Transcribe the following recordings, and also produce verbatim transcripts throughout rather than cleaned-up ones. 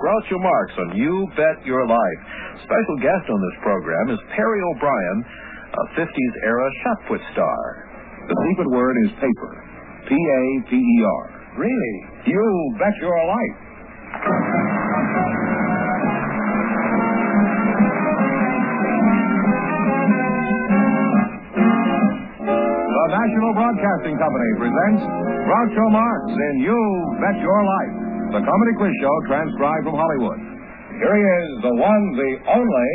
Groucho Marx on You Bet Your Life. Special guest on this program is Perry O'Brien, a fifties-era shot-put star. The secret word is paper. P A P E R. Really? You bet your life. The National Broadcasting Company presents Groucho Marx in You Bet Your Life, the comedy quiz show transcribed from Hollywood. Here he is, the one, the only...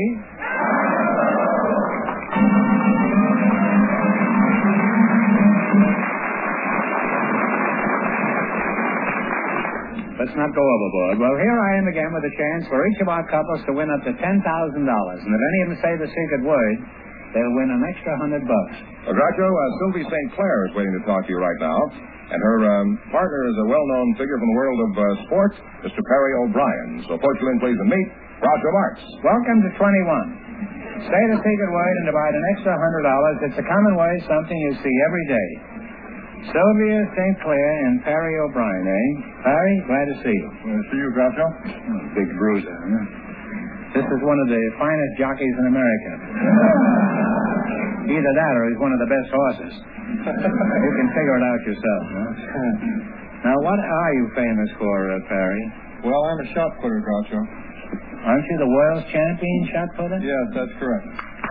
Let's not go overboard. Well, here I am again with a chance for each of our couples to win up to ten thousand dollars. And if any of them say the secret word, they'll win an extra hundred bucks. Well, Groucho, uh, Sylvie Saint Clair is waiting to talk to you right now. And her um, partner is a well-known figure from the world of uh, sports, Mister Perry O'Brien. So put you in, please, and meet Groucho Marx. Welcome to twenty-one. Say the secret word and divide an extra hundred dollars. It's a common word, something you see every day. Sylvia Saint Clair and Perry O'Brien, eh? Perry, glad to see you. Glad to see you, Groucho. Oh, big bruiser, huh? This is one of the finest jockeys in America. Either that or he's one of the best horses. You can figure it out yourself, huh? Now, what are you famous for, uh, Perry? Well, I'm a shot putter, Groucho. Aren't you the world's champion shot putter? Yes, that's correct.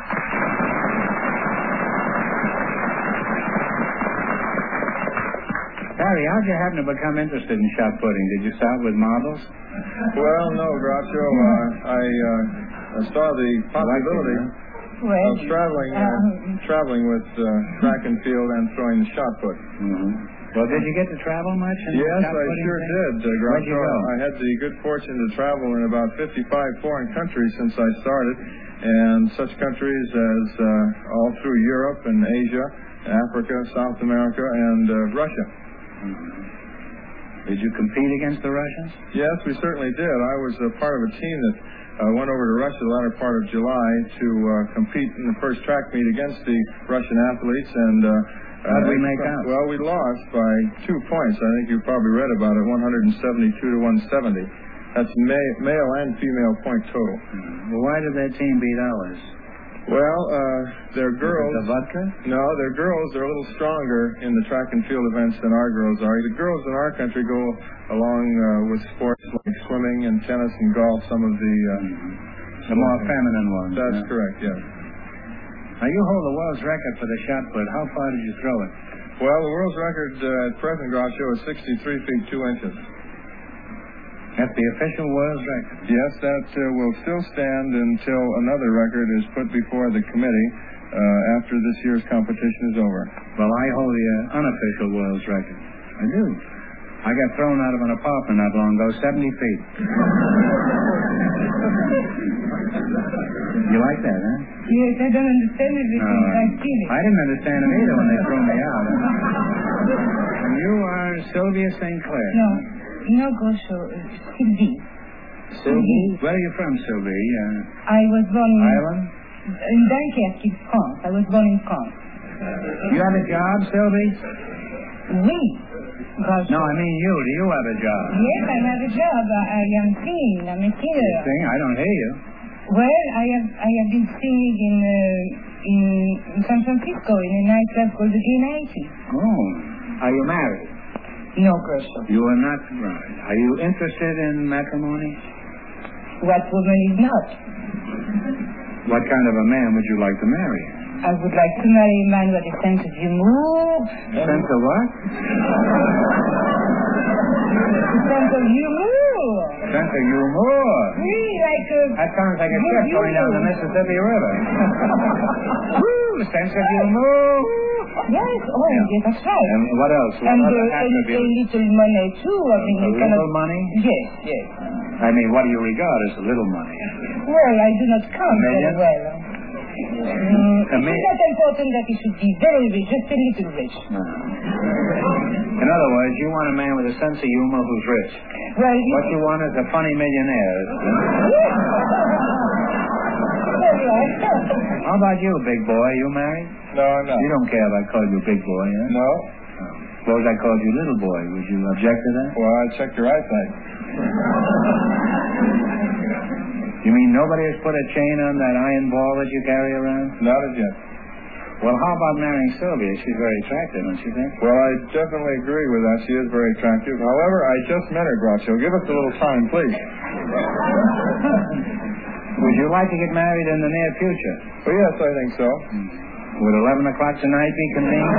Perry, how'd you happen to become interested in shot putting? Did you start with marbles? Well, no, Groucho. Uh, I, uh, I saw the possibility Well, of traveling uh, um, traveling with uh, track and field and throwing the shot put. Mm-hmm. Well, did you get to travel much? In Yes, shot I putting sure thing? did, uh, Where'd you Groucho. go? I had the good fortune to travel in about fifty-five foreign countries since I started, and such countries as uh, all through Europe and Asia, Africa, South America, and uh, Russia. Mm-hmm. Did you compete against the Russians? Yes, we certainly did. I was a part of a team that uh, went over to Russia the latter part of July to uh, compete in the first track meet against the Russian athletes. And uh, how did we uh, make out? Well, we lost by two points. I think you probably read about it, one seventy-two to one seventy. That's ma- male and female point total. Mm-hmm. Well, why did that team beat ours? Well, uh, they're girls. The vodka? No, they're girls. They're a little stronger in the track and field events than our girls are. The girls in our country go along uh, with sports like swimming and tennis and golf, some of the... Uh, mm-hmm. The more feminine ones. That's huh? correct, yes. Now, you hold the world's record for the shot put. How far did you throw it? Well, the world's record uh, at present, Groucho, is sixty-three feet two inches. That's the official world's record. Yes, that uh, will still stand until another record is put before the committee uh, after this year's competition is over. Well, I hold the uh, unofficial world's record. I do. I got thrown out of an apartment not long ago, seventy feet. You like that, huh? yes, I don't understand everything. No, I feel it. I didn't understand it either when they threw me out. And you are Sylvia Saint Clair. No, no, Groucho, uh, Sylvie. Sylvie? Where are you from, Sylvie? Uh, I was born in, Ireland? in Dunkerque, France. I was born in France. You have a job, Sylvie? Oui, Groucho. No, I mean you. Do you have a job? Yes, I have a job. I, I am singing. I'm a singer. Sing? I don't hear you. Well, I have I have been singing in uh, in, in San Francisco in a nightclub called the Green eighty. Oh. Are you married? No, Groucho. You are not married. Are you interested in matrimony? What woman is not? What kind of a man would you like to marry? I would like to marry a man with a sense of humor. Sense of what? A sense of humor. Sense of humor. Oui, like a... That sounds like a ship going down the Mississippi River. Woo, sense of humor. Yes, oh, Yeah. yes, that's right. And what else? What And, other uh, and a attributes? little money, too. I mean, A you cannot... little money? Yes, yes. I mean, what do you regard as a little money? Well, I do not count A very million? well. Mm, A it is million? not important that he should be very rich, just a little rich. No. In other words, you want a man with a sense of humor who's rich. Well, you... What you want is a funny millionaire. Yes. Very right. How about you, big boy? You married? No, I'm not. You don't care if I call you big boy, huh? No? Suppose I called you little boy. Would you object to that? Well, I checked your eyesight. You mean nobody has put a chain on that iron ball that you carry around? Not as yet. Well, how about marrying Sylvia? She's very attractive, don't you think? Well, I definitely agree with that. She is very attractive. However, I just met her, Groucho. Give us a little time, please. Would you like to get married in the near future? Well, yes, I think so. Would eleven o'clock tonight be convenient?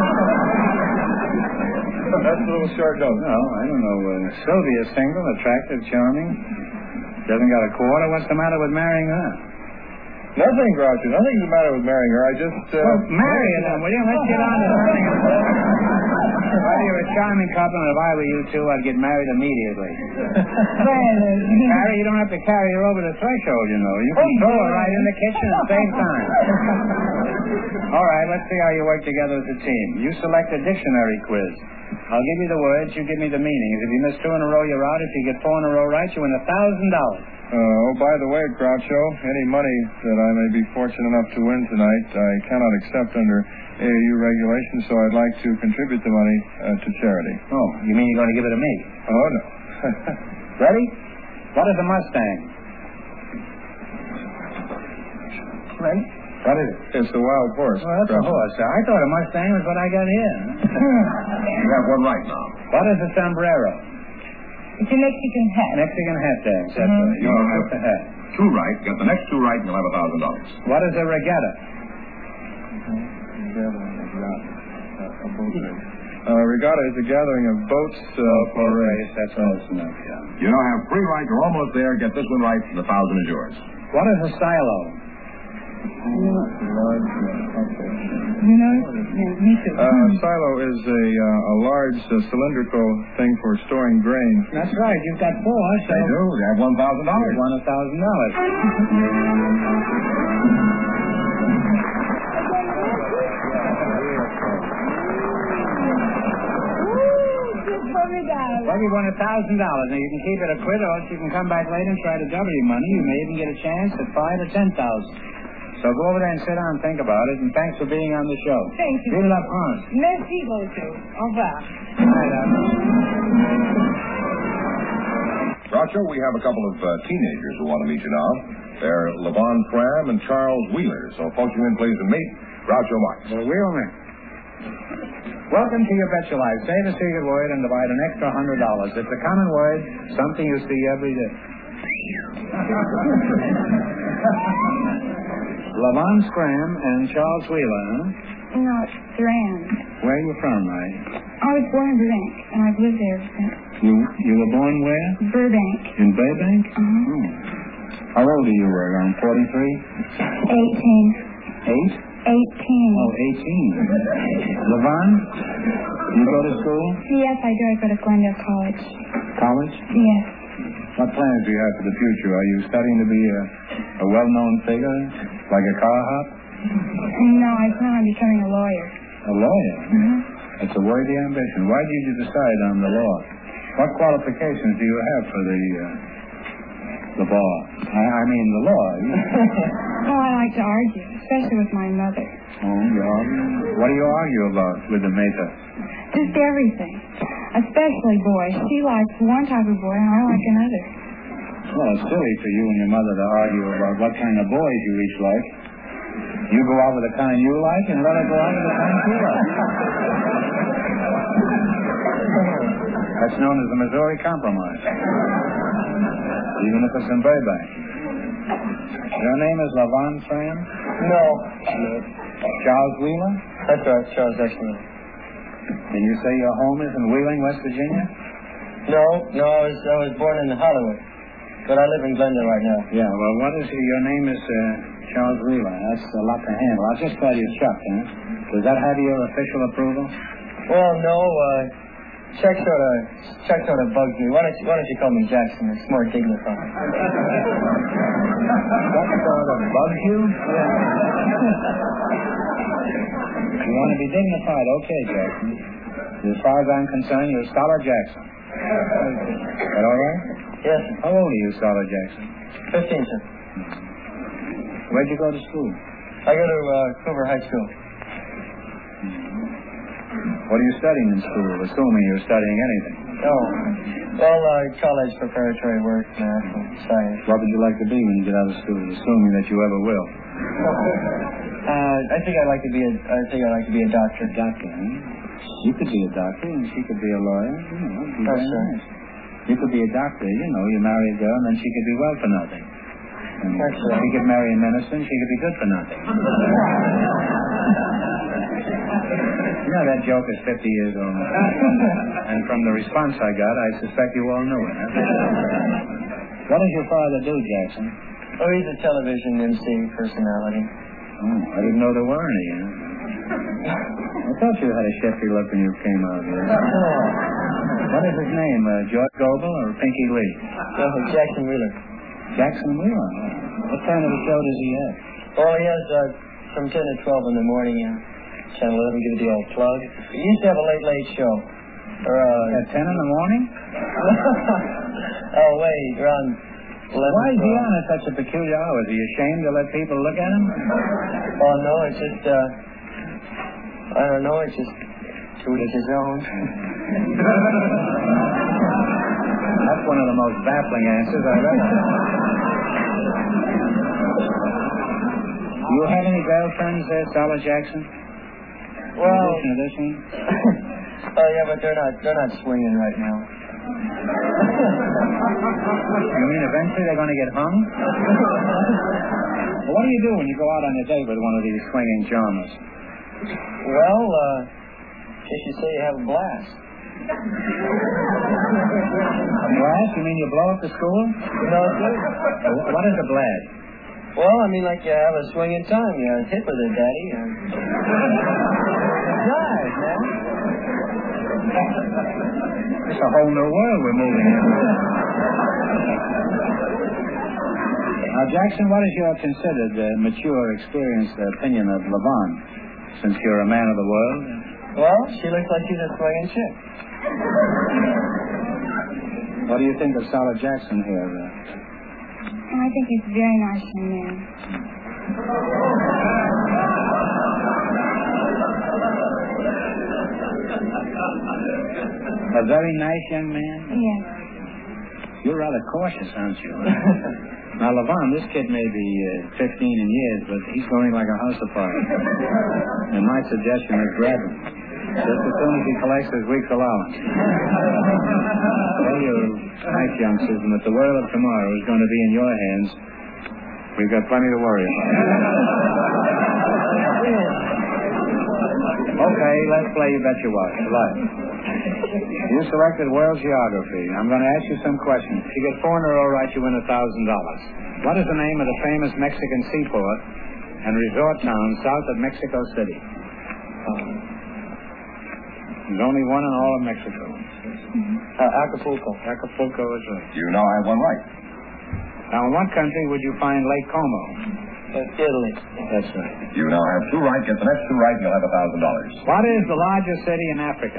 That's a little short notice. No, I don't know. Uh, Sylvia's single, attractive, charming. Doesn't got a quarter. What's the matter with marrying her? Nothing, Groucho. Nothing's the matter with marrying her. I just... Uh, well, marry her then, will you? Let's get on to marrying her. Well, you're a charming couple, and if I were you two, I'd get married immediately. Well, Carrie, you don't have to carry her over the threshold, you know. You can throw her right in the kitchen at the same time. All right, let's see how you work together as a team. You select a dictionary quiz. I'll give you the words, you give me the meanings. If you miss two in a row, you're out. If you get four in a row right, you win a thousand dollars. Uh, oh, by the way, Groucho, any money that I may be fortunate enough to win tonight, I cannot accept under A A U regulations, so I'd like to contribute the money uh, to charity. Oh, you mean you're going to give it to me? Oh, no. Ready? What is a Mustang? Ready? What is it? It's a wild horse. Well, that's a Groucho. horse. I thought a Mustang was what I got here. You have one right now. What is a sombrero? it's a Mexican hat. Mexican hat dance. That's Mhm. right. You You'll have have the hat. two right. Get the next two right, and you'll have a thousand dollars. What is a regatta? Uh, regatta is a gathering of boats uh, for a race. That's close enough, yeah. You now have three right. You're almost there. Get this one right, and the thousand is yours. What is a silo? You know? Yeah, me too. Uh, silo is a, uh, a large uh, cylindrical thing for storing grain. That's right. You've got four, so... They do. They have one thousand You dollars. won a thousand dollars. Well, you won a thousand dollars. Now you can keep it a quid, or else you can come back later and try to double your money. You may even get a chance at five or ten thousand. So go over there and sit down and think about it. And thanks for being on the show. Thank you. Vive la France. Merci beaucoup. Au revoir. Groucho, we have a couple of uh, teenagers who want to meet you now. They're Levon Cram and Charles Wheeler. So folks you in, please, and meet Groucho Marx. Well, Wheelman. Welcome to your Bet Your Life. Say the secret word and divide an extra hundred dollars. It's a common word, something you see every day. Levon Scram and Charles Wheeler, huh? No, it's Strand. Where are you from, right? I was born in Burbank, and I've lived there since. You you were born where? Burbank. In Burbank? Uh-huh. Oh. How old are you? Around forty-three? Eighteen. Eight? Eighteen. Oh, eighteen. Levon, you go to school? Yes, I do. I go to Glendale College. College? Yes. What plans do you have for the future? Are you studying to be a, a well-known figure, like a car hop? No, I plan on becoming a lawyer. A lawyer? Mm-hmm. That's a worthy ambition. Why did you decide on the law? What qualifications do you have for the uh, the bar? I, I mean, the law. Oh, I like to argue, especially with my mother. Oh, you argue? What do you argue about with the mater? Just everything. Especially boys. She likes one type of boy, and I like another. Well, it's silly for you and your mother to argue about what kind of boys you each like. You go out with the kind you like, and let her go out with the kind she likes. That's known as the Missouri Compromise. Even if it's in Burbank. Your name is Levon Fran? No. Charles Wheeler? That's right, Charles Exner. Can you say your home is in Wheeling, West Virginia? No, no, I was, I was born in Hollywood. But I live in Glendale right now. Yeah, well, what is your name is uh, Charles Wheeler. That's a lot to handle. I'll just call you Chuck, huh? Does that have your official approval? Well, no, uh, Chuck sort of, Chuck sort of bugs me. Why don't you, why don't you call me Jackson? It's more dignified. Chuck sort of bugs you? Yeah. You want to be dignified? Okay, Jackson. As far as I'm concerned, you're Scholar Jackson. Is that all right? Yes, How old are you, Scholar Jackson? fifteen, sir. Where'd you go to school? I go to uh, Cooper High School. What are you studying in school, assuming you're studying anything? No, Well, uh, college preparatory work, math, and science. What would you like to be when you get out of school, assuming that you ever will? Uh, I think I'd like to be a. I think I'd like to be a doctor. Doctor, huh? You could be a doctor, and she could be a lawyer. You know, it'd be Yes, very sir. nice. You could be a doctor. You know, you marry a girl, and then she could be well for nothing. And Yes, sir. she could marry a minister, and she could be good for nothing. You know, that joke is fifty years old. And from the response I got, I suspect you all knew it. Huh? What does your father do, Jackson? Oh, he's a television M C personality. Oh, I didn't know there were any. Huh? I thought you had a shifty look when you came out here. What is his name? Uh, George Goebel or Pinky Lee? Oh, Jackson Wheeler. Jackson Wheeler. What kind of a show does he have? Oh, he has uh, from ten to twelve in the morning. Uh, Channel eleven, give it the old plug. He used to have a late, late show. Or, uh, At ten in the morning? oh, wait, around eleven. Why is he on at such a peculiar hour? Is he ashamed to let people look at him? Oh, no, it's just, uh, I don't know, it's just to each his own. That's one of the most baffling answers I've ever heard. Do you have any girlfriends there, Dollar Jackson? Well, In addition to this one? oh, yeah, but they're not, they're not swinging right now. You mean eventually they're going to get hung? Well, what do you do when you go out on your date with one of these swinging charmers? Well, uh, guess you say you have a blast. A blast? You mean you blow up the school? No, sir. What is a blast? Well, I mean, like you have a swinging time. You hit with it, Daddy. And... Nice, man. It's a whole new world we're moving into. Now, Jackson, what is your considered uh, mature, experienced opinion of Levon, since you're a man of the world? Well, she looks like she's a swinging chick. What do you think of Dollar Jackson here? Uh, I think he's a very nice young man. a very nice young man? Yes. You're rather cautious, aren't you? Now, Levon, this kid may be uh, fifteen in years, but he's going like a house afire. And my suggestion is grab him. Just as soon as he collects his week's allowance. Tell you nice youngsters, and if the world of tomorrow is going to be in your hands, we've got plenty to worry about. Okay, let's play You Bet Your Watch. Life. You selected world geography. I'm going to ask you some questions. If you get four in a row right, you win a thousand dollars. What is the name of the famous Mexican seaport and resort town south of Mexico City? There's only one in all of Mexico. Uh, Acapulco. Acapulco is right. You now have one right. Now, in what country would you find Lake Como? Uh, Italy. That's right. You now have two right. Get the next two right, and you'll have a thousand dollars. What is the largest city in Africa?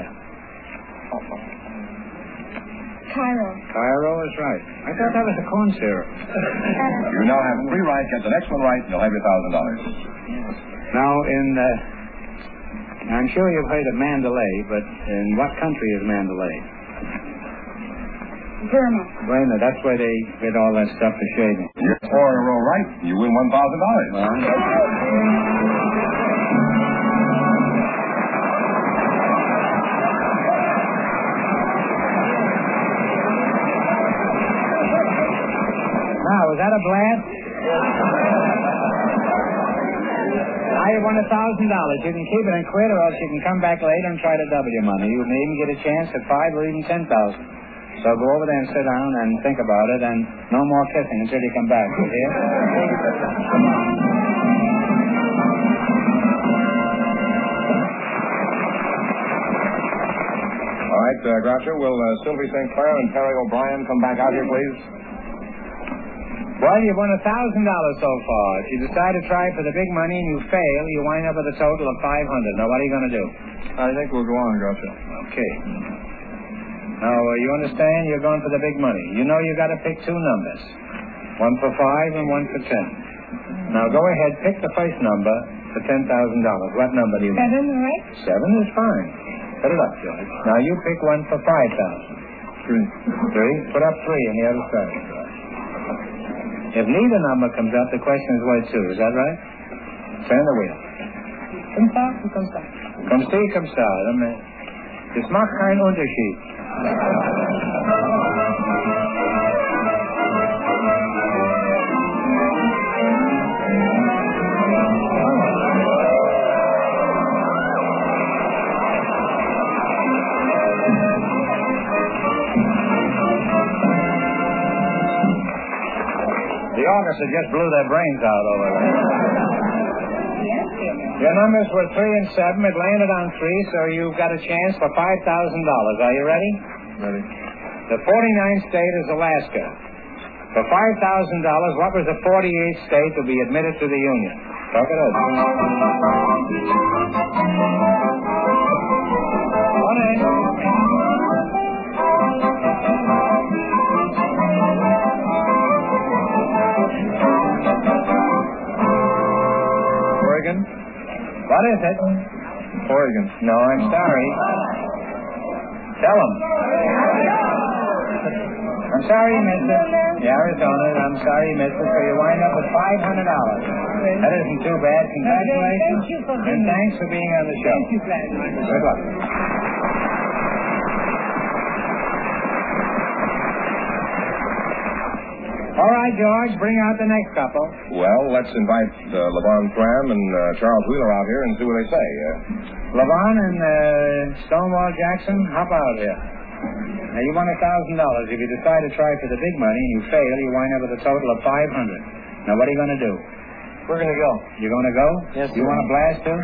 Cairo. Cairo is right. I thought that was a corn syrup. You now have three right. Get the next one right, and you'll have your thousand dollars. Now, in uh, I'm sure you've heard of Mandalay, but in what country is Mandalay? Burma. Burma. That's where they get all that stuff for shaving. You get four in a row right, and you win one thousand dollars. Well, now, was that a blast? Now you won a thousand dollars. You can keep it and quit, or else you can come back later and try to double your money. You may even get a chance at five or even ten thousand. So go over there and sit down and think about it, and no more kissing until you come back. You hear? All right, uh, Groucho, will uh, Sylvie Saint Clair and Perry O'Brien come back out here, please? Well, you won a thousand dollars so far. If you decide to try for the big money and you fail, you wind up with a total of five hundred. Now, what are you going to do? I think we'll go on, Groucho. Okay. Now, uh, you understand? You're going for the big money. You know you got to pick two numbers. One for five and one for ten. Now, go ahead, pick the first number for ten thousand dollars. What number do you want? Seven, right? Seven is fine. Put it up, George. Now, you pick one for five thousand dollars. Three. Three? Put up three on the other side. If neither number comes up, the question is where two. Is that right? Turn the wheel. Comme ça ou comme ça? Comme ci, comme ça. Das macht keinen Unterschied. The orchestra just blew their brains out over there. Your numbers were three and seven. It landed on three, so you've got a chance for five thousand dollars. Are you ready? Ready. The forty-ninth state is Alaska. For five thousand dollars, what was the forty-eighth state to be admitted to the Union? Talk it over. One in. Oregon? What is it? Oregon. No, I'm sorry. Tell them. I'm sorry, mister. Yeah, Arizona. I'm sorry, you missed it. So you wind up with five hundred dollars. That isn't too bad. Congratulations. Thank you for and being thanks for being on the show. Thank you, Gladys. Good luck. All right, George, bring out the next couple. Well, let's invite uh, Levon Cram and uh, Charles Wheeler out here and see what they say. Uh, Levon and uh, Stonewall Jackson, hop out here. Now, you won a thousand dollars. If you decide to try for the big money and you fail, you wind up with a total of five hundred. Now, what are you going to do? We're going to go. You're going to go? Yes, You sir. want to blast too?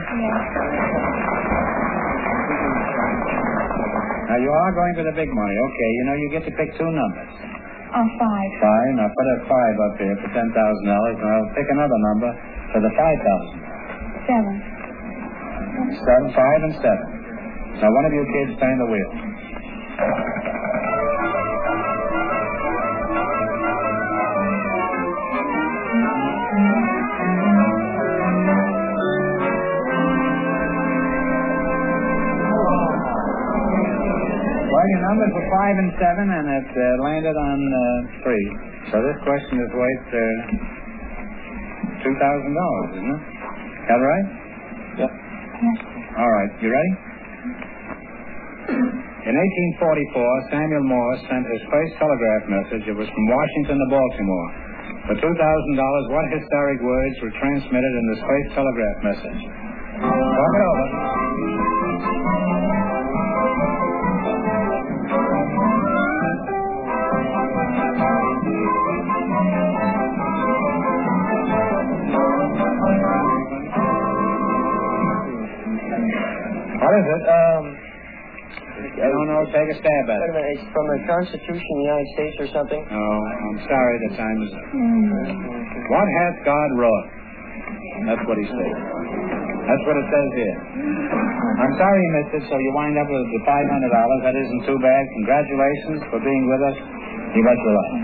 Now, you are going for the big money. Okay, you know, you get to pick two numbers. Oh, five. Five. Now, put a five up here for ten thousand dollars, and I'll pick another number for the five thousand dollars. Seven. Seven, five, and seven. Now, one of you kids turn the wheel. Well, your numbers were five and seven, and it uh, landed on uh, three. So this question is worth uh, two thousand dollars, isn't it? That right? Yep. Yes. All right. You ready? In eighteen forty-four, Samuel Morse sent his first telegraph message. It was from Washington to Baltimore. For two thousand dollars, what historic words were transmitted in this first telegraph message? Talk it over. What is it? Um, I don't know. Take a stab at wait a it. minute. It's from the Constitution of the United States or something? Oh, I'm sorry. The time is up. Mm. What hath God wrought? That's what he said. That's what it says here. I'm sorry you missed it, so you wind up with the five hundred dollars. That isn't too bad. Congratulations for being with us. You bet your life.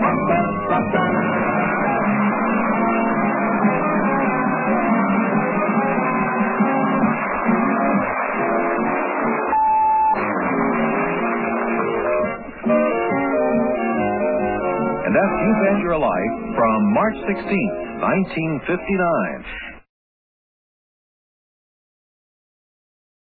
And that's You Bet Your Life from March sixteenth, nineteen fifty-nine.